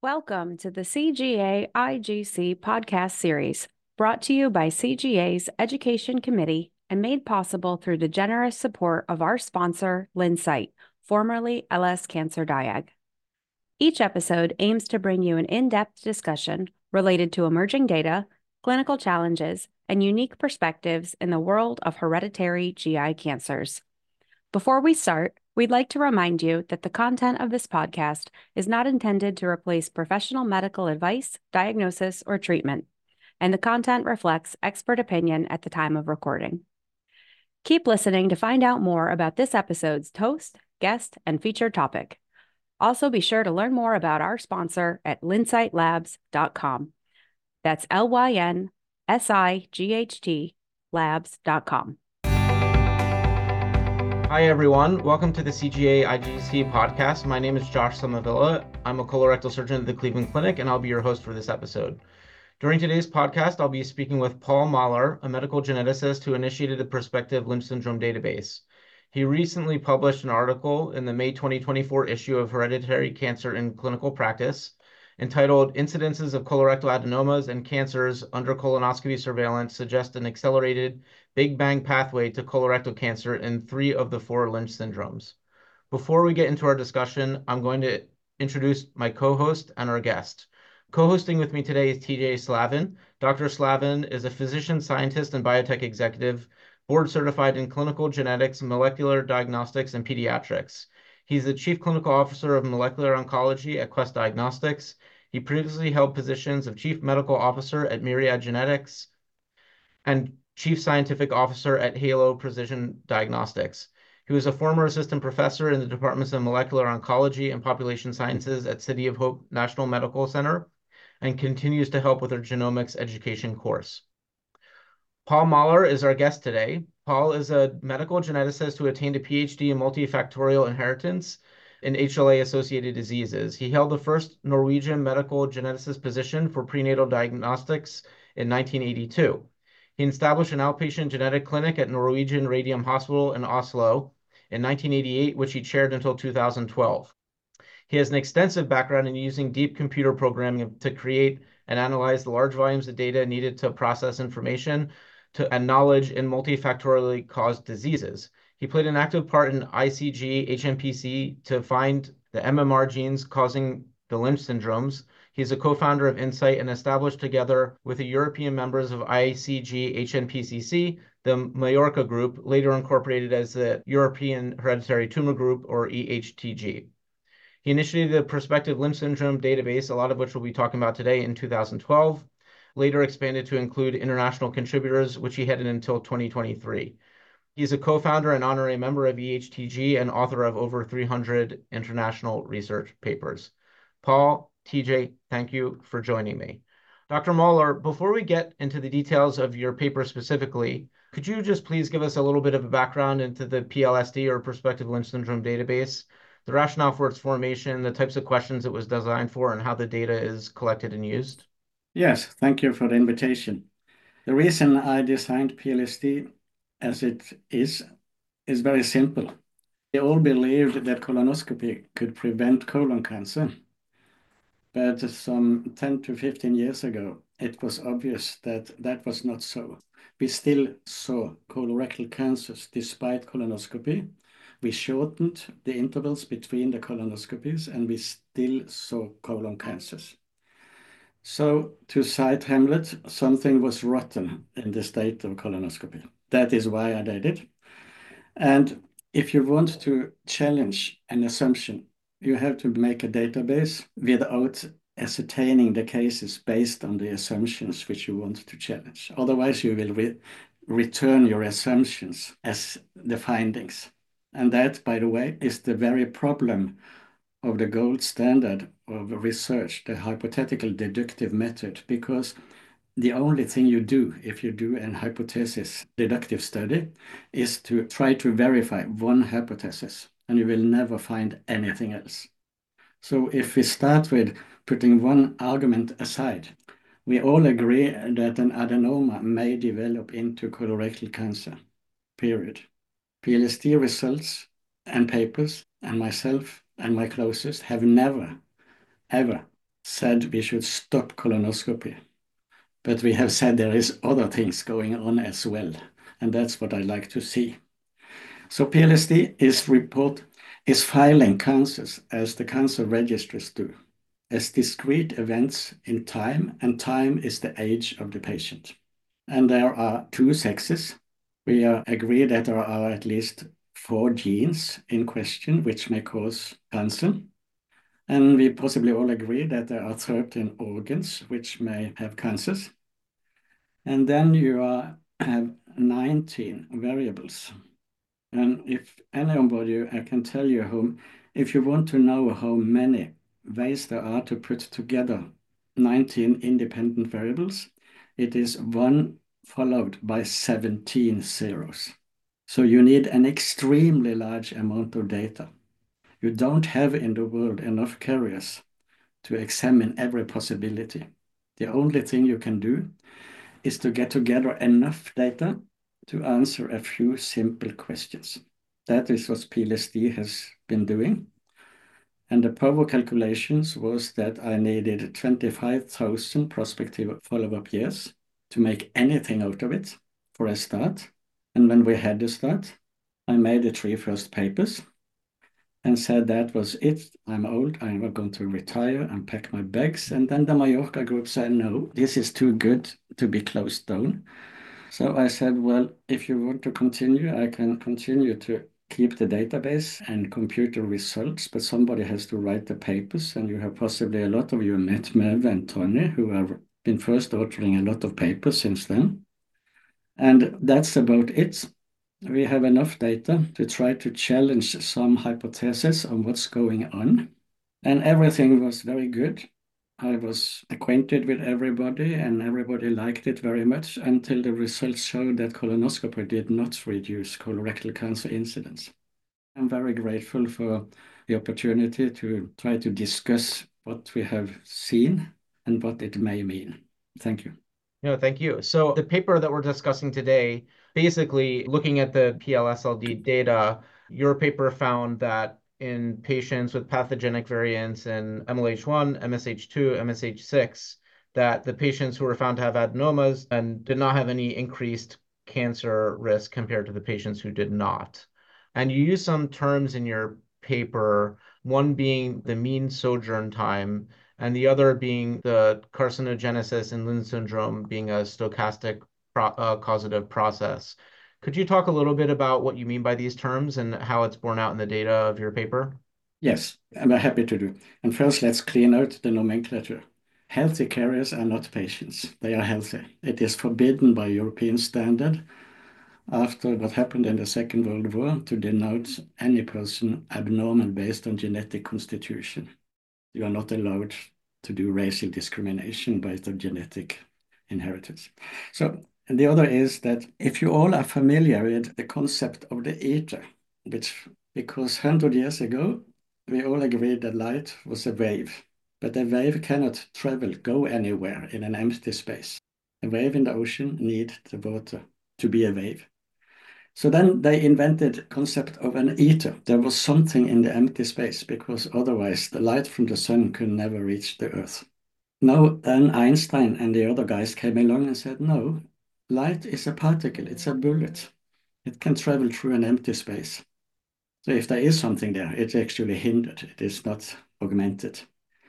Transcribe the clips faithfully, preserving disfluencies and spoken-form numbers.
Welcome to the C G A I G C podcast series, brought to you by C G A's Education Committee and made possible through the generous support of our sponsor, Linsight, formerly L S Cancer Diag. Each episode aims to bring you an in-depth discussion related to emerging data, clinical challenges, and unique perspectives in the world of hereditary G I cancers. Before we start, we'd like to remind you that the content of this podcast is not intended to replace professional medical advice, diagnosis, or treatment, and the content reflects expert opinion at the time of recording. Keep listening to find out more about this episode's host, guest, and featured topic. Also, be sure to learn more about our sponsor at linsight labs dot com. That's L Y N S I G H T labs dot com. Hi, everyone. Welcome to the C G A I G C podcast. My name is Josh Somavilla. I'm a colorectal surgeon at the Cleveland Clinic, and I'll be your host for this episode. During today's podcast, I'll be speaking with Paul Mahler, a medical geneticist who initiated the Prospective Lynch Syndrome database. He recently published an article in the May twenty twenty-four issue of Hereditary Cancer in Clinical Practice entitled Incidences of Colorectal Adenomas and Cancers Under Colonoscopy Surveillance Suggest an Accelerated Big Bang Pathway to Colorectal Cancer in Three of the Four Lynch Syndromes. Before we get into our discussion, I'm going to introduce my co-host and our guest. Co-hosting with me today is T J Slavin. Doctor Slavin is a physician, scientist, and biotech executive, board certified in clinical genetics, molecular diagnostics, and pediatrics. He's the Chief Clinical Officer of Molecular Oncology at Quest Diagnostics. He previously held positions of Chief Medical Officer at Myriad Genetics and Chief Scientific Officer at Halo Precision Diagnostics. He was a former assistant professor in the Departments of Molecular Oncology and Population Sciences at City of Hope National Medical Center and continues to help with their genomics education course. Paul Mahler is our guest today. Paul is a medical geneticist who attained a P H D in multifactorial inheritance in H L A-associated diseases. He held the first Norwegian medical geneticist position for prenatal diagnostics in nineteen eighty-two. He established an outpatient genetic clinic at Norwegian Radium Hospital in Oslo in nineteen eighty-eight, which he chaired until two thousand twelve. He has an extensive background in using deep computer programming to create and analyze the large volumes of data needed to process information to, and knowledge in multifactorially caused diseases. He played an active part in I C G H M P C to find the M M R genes causing the Lynch syndromes. He's a co-founder of Insight and established together with the European members of I C G H M P C C, the Majorca Group, later incorporated as the European Hereditary Tumor Group, or E H T G. He initiated the Prospective Lynch Syndrome database, a lot of which we'll be talking about today, in two thousand twelve, later expanded to include international contributors, which he headed until twenty twenty-three. He's a co-founder and honorary member of E H T G and author of over three hundred international research papers. Paul, T J, thank you for joining me. Doctor Mahler, before we get into the details of your paper specifically, could you just please give us a little bit of a background into the P L S D, or Prospective Lynch Syndrome database, the rationale for its formation, the types of questions it was designed for, and how the data is collected and used? Yes, thank you for the invitation. The reason I designed P L S D as it is is very simple. We all believed that colonoscopy could prevent colon cancer, but some ten to fifteen years ago, it was obvious that that was not so. We still saw colorectal cancers despite colonoscopy. We shortened the intervals between the colonoscopies, and we still saw colon cancers. So, to cite Hamlet, something was rotten in the state of colonoscopy. That is why I did it. And if you want to challenge an assumption, you have to make a database without ascertaining the cases based on the assumptions which you want to challenge. Otherwise, you will re return your assumptions as the findings. And that, by the way, is the very problem of the gold standard of research, the hypothetical deductive method, because the only thing you do if you do an hypothesis deductive study is to try to verify one hypothesis, and you will never find anything else. So if we start with putting one argument aside, we all agree that an adenoma may develop into colorectal cancer, period. P L S D results and papers and myself and my closest have never, ever said we should stop colonoscopy. But we have said there is other things going on as well, and that's what I like to see. So P L S D is report is filing cancers as the cancer registries do, as discrete events in time, and time is the age of the patient. And there are two sexes. We are agree that there are at least four genes in question which may cause cancer. And we possibly all agree that there are thirteen organs which may have cancers. And then you are, have nineteen variables. And if anybody, I can tell you how, if you want to know how many ways there are to put together nineteen independent variables, it is one followed by seventeen zeros. So you need an extremely large amount of data. You don't have in the world enough carriers to examine every possibility. The only thing you can do is to get together enough data to answer a few simple questions. That is what P L S D has been doing. And the power calculations was that I needed twenty-five thousand prospective follow-up years to make anything out of it for a start. And when we had the start, I made the three first papers and said that was it. I'm old, I'm going to retire and pack my bags. And then the Mallorca group said, no, this is too good to be closed down. So I said, well, if you want to continue, I can continue to keep the database and computer results, but somebody has to write the papers. And you have possibly a lot of you met Mev and Tony, who have been first authoring a lot of papers since then. And that's about it. We have enough data to try to challenge some hypotheses on what's going on. And everything was very good. I was acquainted with everybody and everybody liked it very much until the results showed that colonoscopy did not reduce colorectal cancer incidence. I'm very grateful for the opportunity to try to discuss what we have seen and what it may mean. Thank you. No, thank you. So the paper that we're discussing today, basically looking at the P L S L D data, your paper found that in patients with pathogenic variants in M L H one, M S H two, M S H six, that the patients who were found to have adenomas and did not have any increased cancer risk compared to the patients who did not. And you use some terms in your paper, one being the mean sojourn time, and the other being the carcinogenesis in Lynn syndrome being a stochastic pro uh, causative process. Could you talk a little bit about what you mean by these terms and how it's borne out in the data of your paper? Yes, I'm happy to do. And first, let's clean out the nomenclature. Healthy carriers are not patients. They are healthy. It is forbidden by European standard after what happened in the Second World War to denote any person abnormal based on genetic constitution. You are not allowed to do racial discrimination based on genetic inheritance. So and the other is that if you all are familiar with the concept of the ether, which because one hundred years ago, we all agreed that light was a wave, but a wave cannot travel, go anywhere in an empty space. A wave in the ocean needs the water to be a wave. So then they invented the concept of an ether. There was something in the empty space because otherwise the light from the sun could never reach the earth. Now then Einstein and the other guys came along and said, no, light is a particle, it's a bullet. It can travel through an empty space. So if there is something there, it's actually hindered. It is not augmented.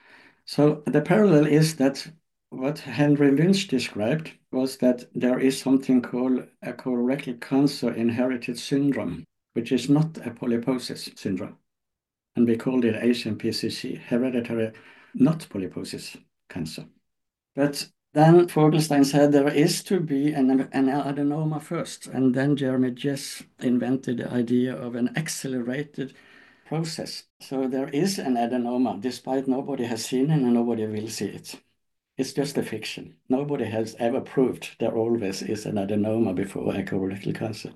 So the parallel is that what Henry Lynch described was that there is something called a colorectal cancer inherited syndrome, which is not a polyposis syndrome. And we called it H N P C C, hereditary not polyposis cancer. But then Fogelstein said there is to be an, an adenoma first, and then Jeremy Jess invented the idea of an accelerated process. So there is an adenoma, despite nobody has seen it and nobody will see it. It's just a fiction. Nobody has ever proved there always is an adenoma before a colorectal cancer.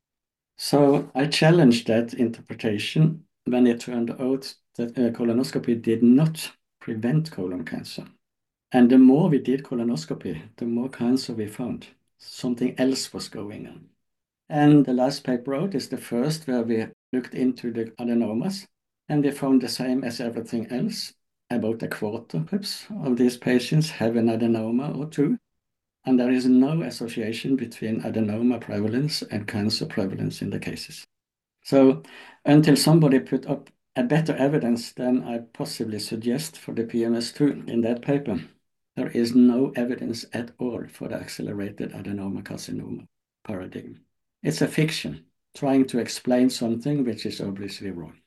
So I challenged that interpretation when it turned out that uh, colonoscopy did not prevent colon cancer. And the more we did colonoscopy, the more cancer we found. Something else was going on. And the last paper out is the first where we looked into the adenomas, and we found the same as everything else. about a quarter perhaps of these patients have an adenoma or two, and there is no association between adenoma prevalence and cancer prevalence in the cases. So until somebody put up a better evidence than I possibly suggest for the P M S two in that paper, there is no evidence at all for the accelerated adenocarcinoma paradigm. It's a fiction trying to explain something which is obviously wrong.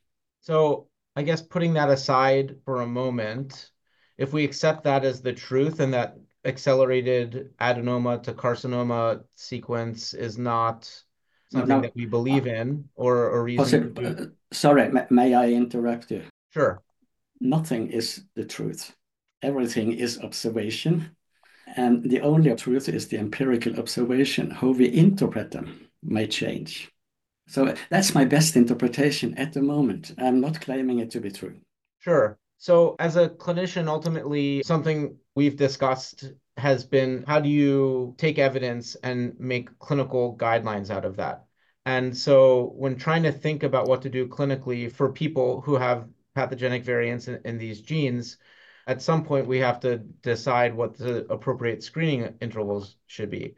So I guess putting that aside for a moment, if we accept that as the truth and that accelerated adenoma to carcinoma sequence is not something no, no, that we believe uh, in or a reason to do. uh, sorry, may, may I interrupt you? Sure. Nothing is the truth. Everything is observation, and the only truth is the empirical observation. How we interpret them may change. So that's my best interpretation at the moment. I'm not claiming it to be true. Sure. So as a clinician, ultimately, something we've discussed has been how do you take evidence and make clinical guidelines out of that? And so when trying to think about what to do clinically for people who have pathogenic variants in, in these genes, at some point we have to decide what the appropriate screening intervals should be.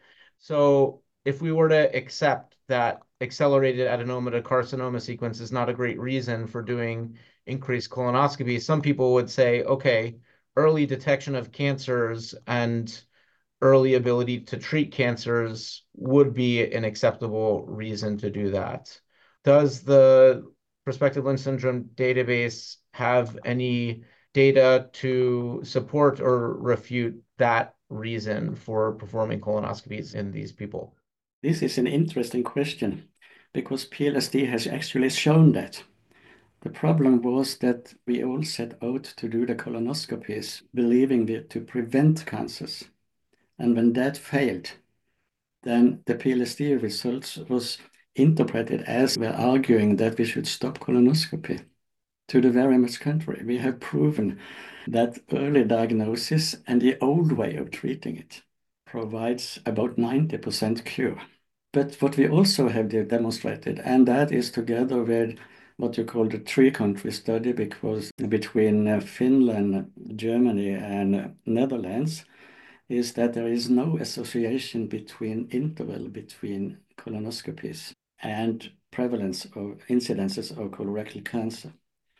So if we were to accept that accelerated adenoma to carcinoma sequence is not a great reason for doing increased colonoscopy, some people would say, okay, early detection of cancers and early ability to treat cancers would be an acceptable reason to do that. Does the prospective Lynch syndrome database have any data to support or refute that reason for performing colonoscopies in these people? This is an interesting question because P L S D has actually shown that. The problem was that we all set out to do the colonoscopies, believing that to prevent cancers. And when that failed, then the P L S D results was interpreted as we're arguing that we should stop colonoscopy. To the very much contrary, we have proven that early diagnosis and the old way of treating it provides about ninety percent cure. But what we also have demonstrated, and that is together with what you call the three-country study, because between uh, Finland, Germany, and Netherlands, is that there is no association between interval between colonoscopies and prevalence of incidences of colorectal cancer.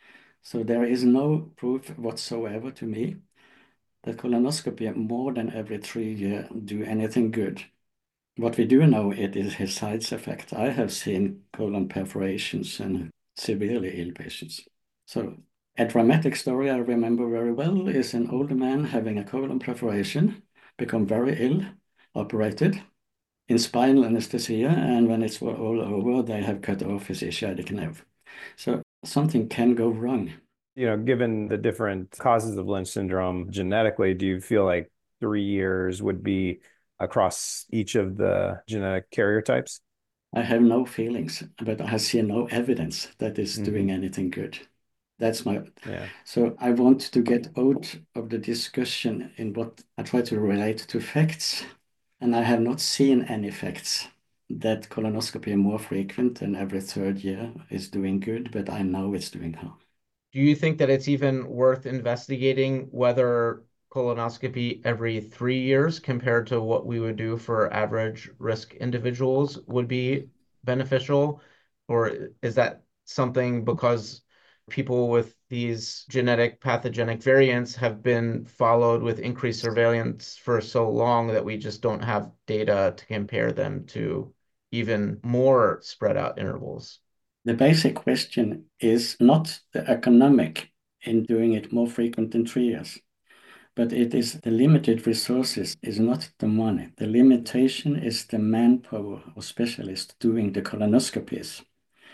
So there is no proof whatsoever to me that colonoscopy more than every three years do anything good. What we do know it is his side effect. I have seen colon perforations in severely ill patients. So a dramatic story I remember very well is an older man having a colon perforation, become very ill, operated in spinal anesthesia, and when it's all over, they have cut off his ischiatic nerve. So something can go wrong. You know, given the different causes of Lynch syndrome genetically, do you feel like three years would be across each of the genetic carrier types? I have no feelings, but I see no evidence that is Mhm. doing anything good. That's my, Yeah. so I want to get out of the discussion in what I try to relate to facts. And I have not seen any facts that colonoscopy more frequent than every third year is doing good, but I know it's doing harm. Do you think that it's even worth investigating whether colonoscopy every three years compared to what we would do for average risk individuals would be beneficial? Or is that something because people with these genetic pathogenic variants have been followed with increased surveillance for so long that we just don't have data to compare them to even more spread out intervals? The basic question is not the economic in doing it more frequent than three years, but it is the limited resources is not the money. The limitation is the manpower of specialists doing the colonoscopies.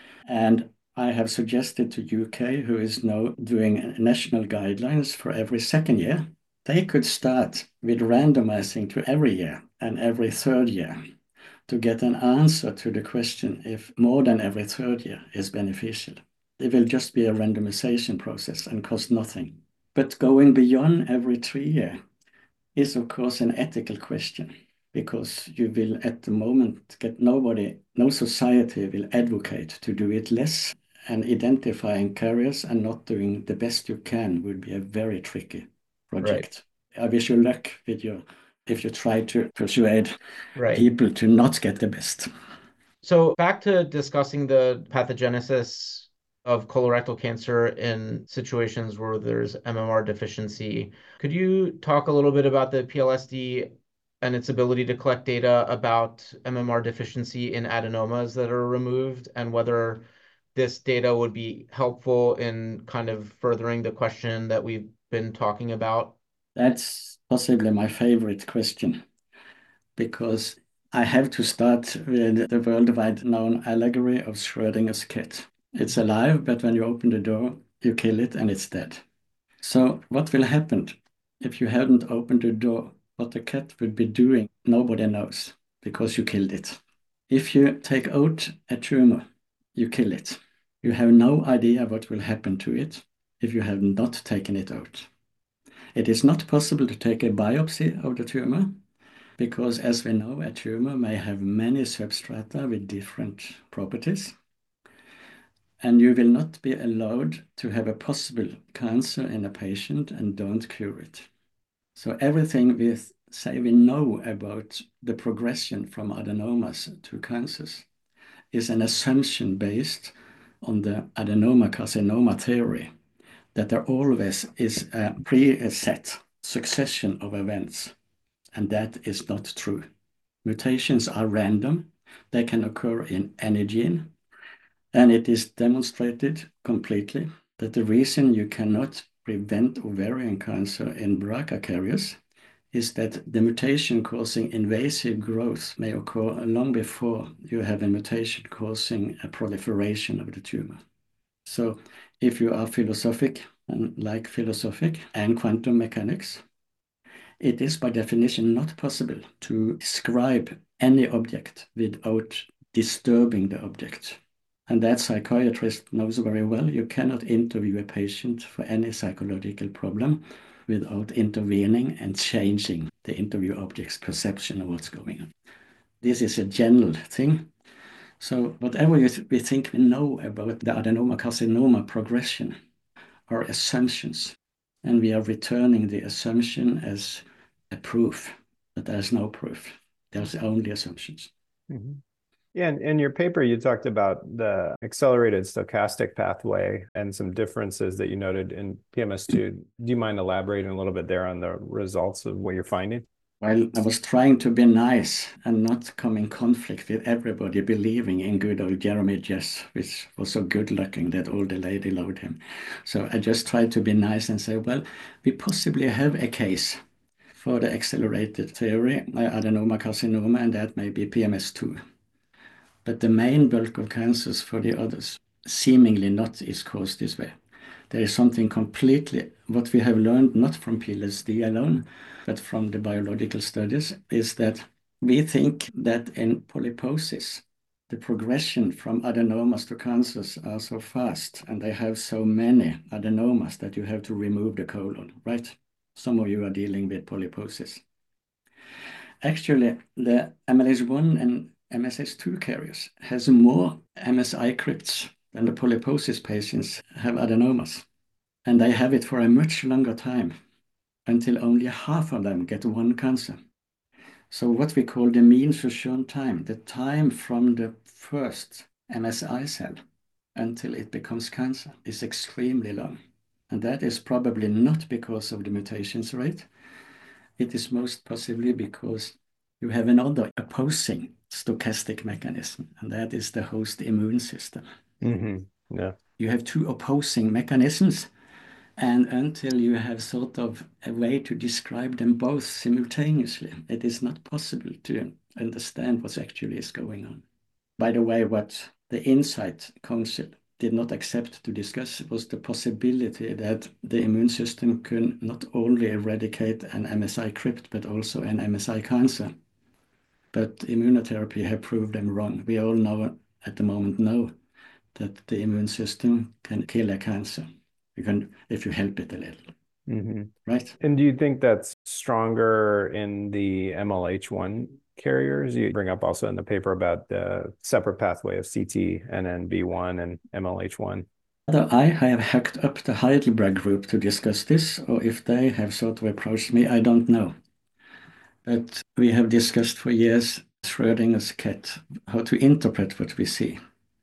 And I have suggested to U K, who is now doing national guidelines for every second year, they could start with randomizing to every year and every third year to get an answer to the question if more than every third year is beneficial. It will just be a randomization process and cost nothing. But going beyond every three year is, of course, an ethical question, because you will at the moment get nobody, no society will advocate to do it less and identifying carriers and not doing the best you can would be a very tricky project. Right. I wish you luck with your, if you try to persuade right. people to not get the best. So back to discussing the pathogenesis of colorectal cancer in situations where there's M M R deficiency. Could you talk a little bit about the P L S D and its ability to collect data about M M R deficiency in adenomas that are removed, and whether this data would be helpful in kind of furthering the question that we've been talking about? That's possibly my favorite question, because I have to start with the worldwide known allegory of Schrödinger's cat. It's alive, but when you open the door, you kill it and it's dead. So what will happen if you hadn't opened the door? What the cat would be doing, nobody knows, because you killed it. If you take out a tumor, you kill it. You have no idea what will happen to it if you have not taken it out. It is not possible to take a biopsy of the tumor, because as we know, a tumor may have many substrata with different properties, and you will not be allowed to have a possible cancer in a patient and don't cure it. So everything we say we know about the progression from adenomas to cancers is an assumption based on the adenoma-carcinoma theory, that there always is a preset succession of events, and that is not true. Mutations are random. They can occur in any gene, and it is demonstrated completely that the reason you cannot prevent ovarian cancer in B R C A carriers is that the mutation causing invasive growth may occur long before you have a mutation causing a proliferation of the tumor. So if you are philosophic and like philosophic and quantum mechanics, it is by definition not possible to describe any object without disturbing the object. And that psychiatrist knows very well. You cannot interview a patient for any psychological problem without intervening and changing the interview object's perception of what's going on. This is a general thing. So whatever you th we think we know about the adenoma-carcinoma progression are assumptions, and we are returning the assumption as a proof, but there's no proof. There's only assumptions. Mm-hmm. Yeah, and in your paper, you talked about the accelerated stochastic pathway and some differences that you noted in P M S two. Do you mind elaborating a little bit there on the results of what you're finding? Well, I was trying to be nice and not come in conflict with everybody believing in good old Jeremy Jess, which was so good looking that all the lady loved him. So I just tried to be nice and say, well, we possibly have a case for the accelerated theory, adenoma carcinoma, and that may be P M S two. But the main bulk of cancers for the others seemingly not is caused this way. There is something completely, what we have learned not from P L S D alone, but from the biological studies, is that we think that in polyposis, the progression from adenomas to cancers are so fast, and they have so many adenomas that you have to remove the colon, right? Some of you are dealing with polyposis. Actually, the M L S one and M S S two carriers has more M S I crypts than the polyposis patients have adenomas. And they have it for a much longer time, until only half of them get one cancer. So what we call the mean fusion time, the time from the first M S I cell until it becomes cancer, is extremely long. And that is probably not because of the mutations rate. It is most possibly because you have another opposing stochastic mechanism, and that is the host immune system. Mm-hmm. Yeah. You have two opposing mechanisms, and until you have sort of a way to describe them both simultaneously, it is not possible to understand what actually is going on. By the way, what the Insight Council did not accept to discuss was the possibility that the immune system could not only eradicate an M S I crypt, but also an M S I cancer. But immunotherapy have proved them wrong. We all know at the moment know that the immune system can kill a cancer. You can, if you help it a little. Mm-hmm. Right? And do you think that's stronger in the M L H one carriers. You bring up also in the paper about the separate pathway of C T, N N B one, and M L H one. Whether I have hacked up the Heidelberg group to discuss this, or if they have sort of approached me, I don't know. But we have discussed for years Schrödinger's cat, how to interpret what we see.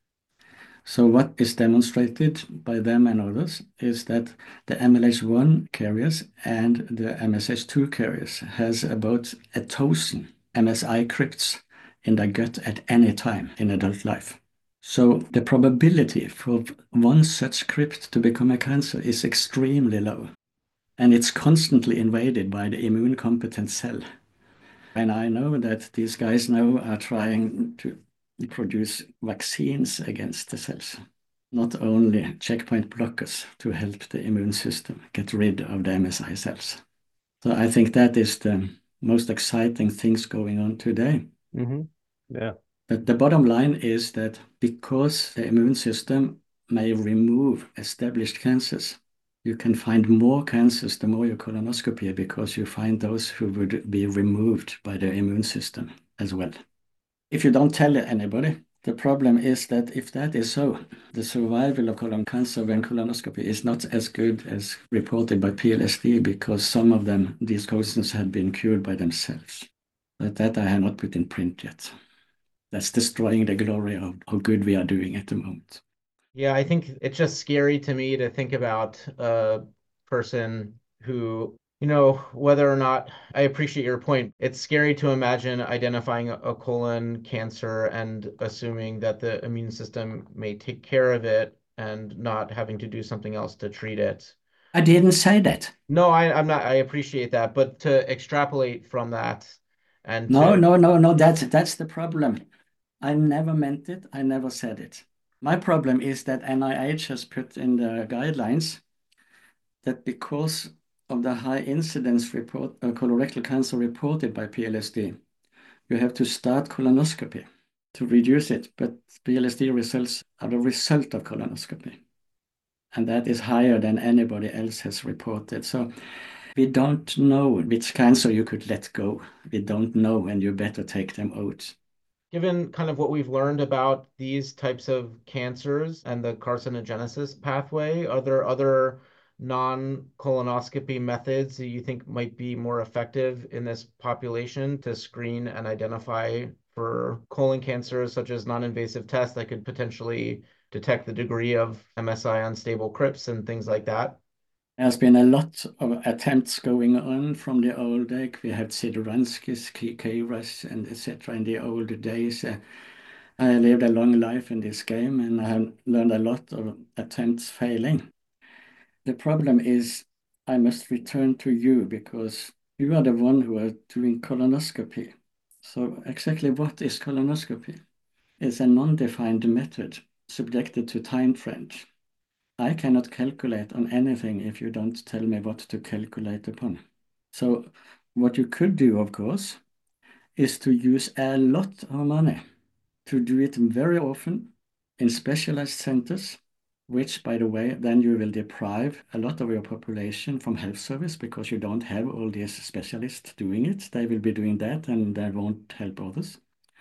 So what is demonstrated by them and others is that the M L H one carriers and the M S H two carriers has about a thousand M S I crypts in their gut at any time in adult life. So the probability for one such crypt to become a cancer is extremely low. And it's constantly invaded by the immune competent cell. And I know that these guys now are trying to produce vaccines against the cells, not only checkpoint blockers to help the immune system get rid of the M S I cells. So I think that is the most exciting things going on today. Mm-hmm. Yeah. But the bottom line is that because the immune system may remove established cancers, you can find more cancers the more you colonoscopy because you find those who would be removed by the immune system as well. If you don't tell anybody, the problem is that if that is so, the survival of colon cancer when colonoscopy is not as good as reported by P L S D because some of them, these cases had been cured by themselves. But that I have not put in print yet. That's destroying the glory of how good we are doing at the moment. Yeah, I think it's just scary to me to think about a person who, you know, whether or not, I appreciate your point. It's scary to imagine identifying a colon cancer and assuming that the immune system may take care of it and not having to do something else to treat it. I didn't say that. No, I, I'm not, I appreciate that, but to extrapolate from that and No, to... no, no, no, that's, that's the problem. I never meant it. I never said it. My problem is that N I H has put in the guidelines that because of the high incidence report, uh, colorectal cancer reported by P L S D, you have to start colonoscopy to reduce it. But P L S D results are the result of colonoscopy. And that is higher than anybody else has reported. So we don't know which cancer you could let go. We don't know, and you better take them out. Given kind of what we've learned about these types of cancers and the carcinogenesis pathway, are there other non-colonoscopy methods that you think might be more effective in this population to screen and identify for colon cancers, such as non-invasive tests that could potentially detect the degree of M S I unstable crypts and things like that? There's been a lot of attempts going on from the old days. We had Sidoranskis, K R A S, and et cetera in the old days. Uh, I lived a long life in this game, and I have learned a lot of attempts failing. The problem is I must return to you because you are the one who are doing colonoscopy. So exactly what is colonoscopy? It's a non-defined method subjected to time frames. I cannot calculate on anything if you don't tell me what to calculate upon. So what you could do, of course, is to use a lot of money to do it very often in specialized centers, which, by the way, then you will deprive a lot of your population from health service because you don't have all these specialists doing it. They will be doing that and they won't help others.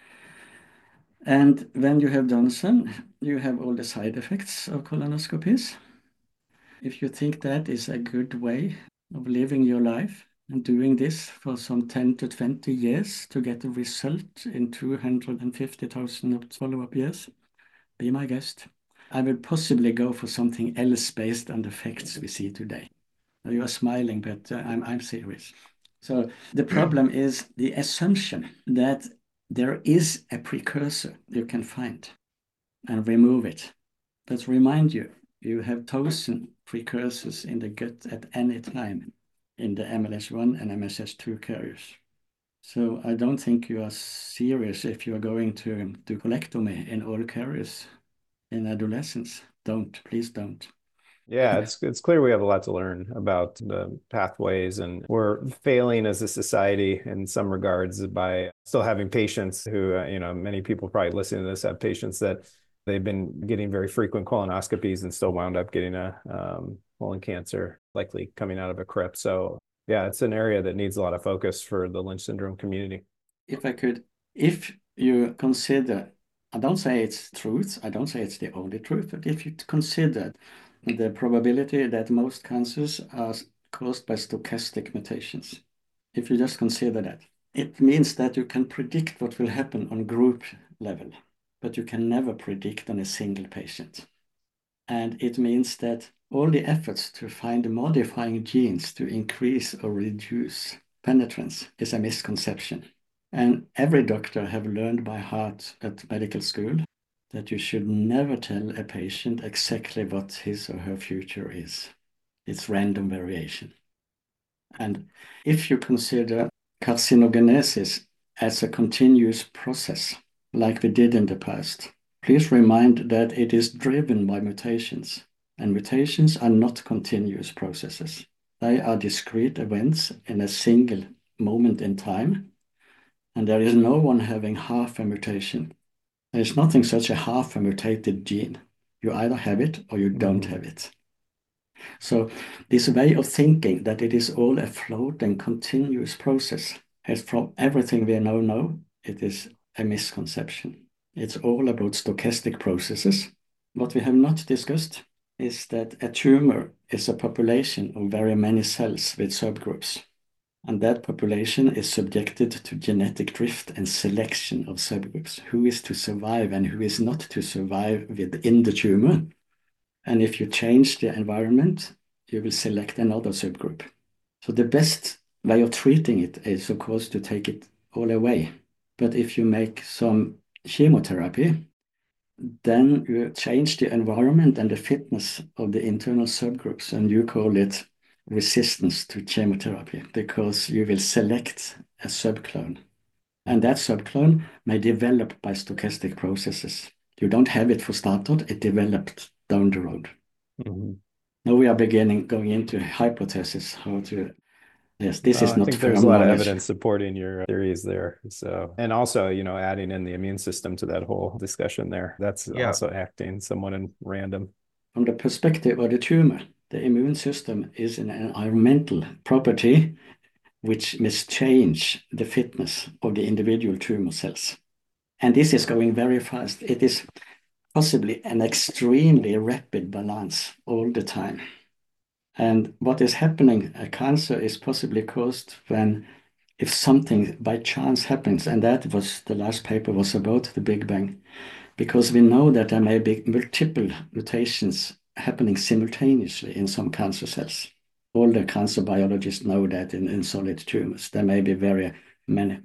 And when you have done so, you have all the side effects of colonoscopies. If you think that is a good way of living your life and doing this for some ten to twenty years to get a result in two hundred fifty thousand follow-up years, be my guest. I will possibly go for something else based on the facts we see today. You are smiling, but uh, I'm, I'm serious. So the problem is the assumption that there is a precursor you can find and remove it. But remind you, you have thousand precursors in the gut at any time in the M L H one and M S H two carriers. So I don't think you are serious if you are going to do colectomy in all carriers in adolescence. Don't, please don't. Yeah, it's it's clear we have a lot to learn about the pathways, and we're failing as a society in some regards by still having patients who, uh, you know, many people probably listening to this have patients that they've been getting very frequent colonoscopies and still wound up getting a um, colon cancer, likely coming out of a crypt. So yeah, it's an area that needs a lot of focus for the Lynch syndrome community. if I could, if you consider, I don't say it's truth, I don't say it's the only truth, but if you consider the probability that most cancers are caused by stochastic mutations, if you just consider that, it means that you can predict what will happen on group level, but you can never predict on a single patient. And it means that all the efforts to find modifying genes to increase or reduce penetrance is a misconception. And every doctor have learned by heart at medical school that you should never tell a patient exactly what his or her future is. It's random variation. And if you consider carcinogenesis as a continuous process, like we did in the past, please remind that it is driven by mutations, and mutations are not continuous processes. They are discrete events in a single moment in time, and there is no one having half a mutation. There is nothing such a half a mutated gene. You either have it or you don't Mhm. have it. So this way of thinking that it is all a floating continuous process, as from everything we know now, it is a misconception. It's all about stochastic processes. What we have not discussed is that a tumor is a population of very many cells with subgroups. And that population is subjected to genetic drift and selection of subgroups. Who is to survive and who is not to survive within the tumor? And if you change the environment, you will select another subgroup. So the best way of treating it is, of course, to take it all away. But if you make some chemotherapy, then you change the environment and the fitness of the internal subgroups, and you call it resistance to chemotherapy because you will select a subclone. And that subclone may develop by stochastic processes. You don't have it for started, it developed down the road. Mhm. Now we are beginning going into hypothesis how to, yes, this Well, is I not think there's a firm lot of knowledge. evidence supporting your theories there. So, and also, you know, adding in the immune system to that whole discussion there, that's Yeah. also acting somewhat in random. From the perspective of the tumor, the immune system is an environmental property which must change the fitness of the individual tumor cells. And this is going very fast. It is possibly an extremely rapid balance all the time. And what is happening, a cancer is possibly caused when, if something by chance happens, and that was the last paper was about the Big Bang, because we know that there may be multiple mutations happening simultaneously in some cancer cells. All the cancer biologists know that in, in solid tumors, there may be very many.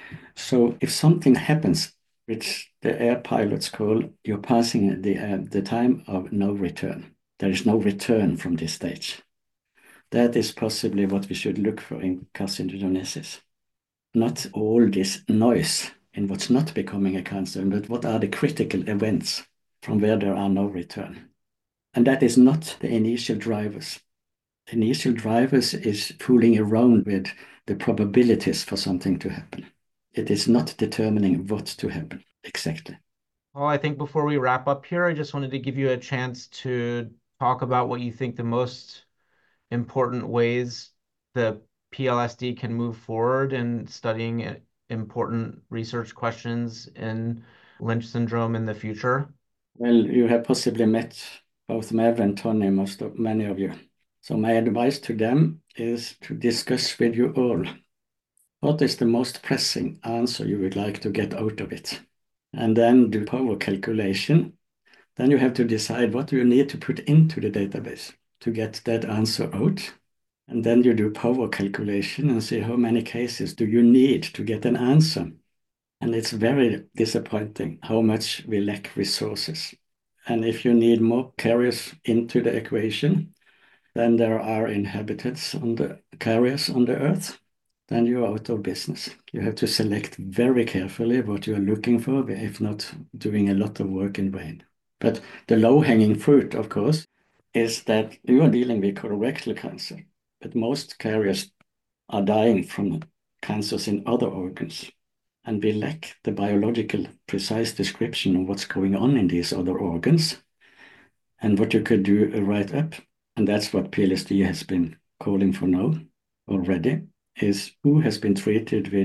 So if something happens, which the air pilots call, you're passing the, uh, the time of no return. There is no return from this stage. That is possibly what we should look for in carcinogenesis. Not all this noise in what's not becoming a cancer, but what are the critical events from where there are no return. And that is not the initial drivers. The initial drivers is fooling around with the probabilities for something to happen. It is not determining what to happen exactly. Well, I think before we wrap up here, I just wanted to give you a chance to talk about what you think the most important ways the P L S D can move forward in studying important research questions in Lynch syndrome in the future. Well, you have possibly met both Mev and Tony, most of many of you. So my advice to them is to discuss with you all what is the most pressing answer you would like to get out of it, and then do power calculation. Then you have to decide what you need to put into the database to get that answer out. And then you do power calculation and see how many cases do you need to get an answer. And it's very disappointing how much we lack resources. And if you need more carriers into the equation, then there are inhabitants on the carriers on the Earth, then you're out of business. You have to select very carefully what you are looking for, if not doing a lot of work in vain. But the low-hanging fruit, of course, is that you are dealing with colorectal cancer, but most carriers are dying from cancers in other organs. And we lack the biological precise description of what's going on in these other organs and what you could do right up. And that's what P L S D has been calling for now already, is who has been treated with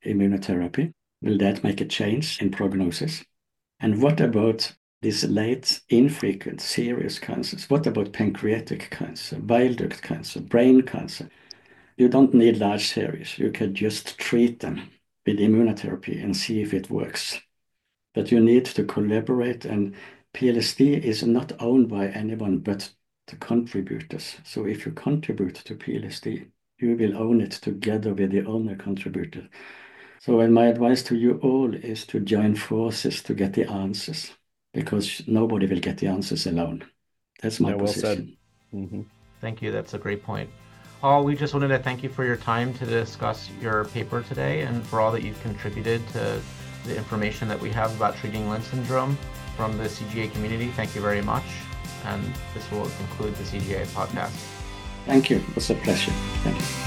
immunotherapy? Will that make a change in prognosis? And what about these late, infrequent, serious cancers? What about pancreatic cancer, bile duct cancer, brain cancer? You don't need large series. You can just treat them with immunotherapy and see if it works. But you need to collaborate, and P L S D is not owned by anyone but the contributors. So if you contribute to P L S D, you will own it together with the owner contributor. So and my advice to you all is to join forces to get the answers, because nobody will get the answers alone. That's my Yeah, well said. position. Mm-hmm. Thank you. That's a great point. Paul, we just wanted to thank you for your time to discuss your paper today and for all that you've contributed to the information that we have about treating Lynch syndrome from the C G A community. Thank you very much. And this will conclude the C G A podcast. Thank you. It was a pleasure. Thank you.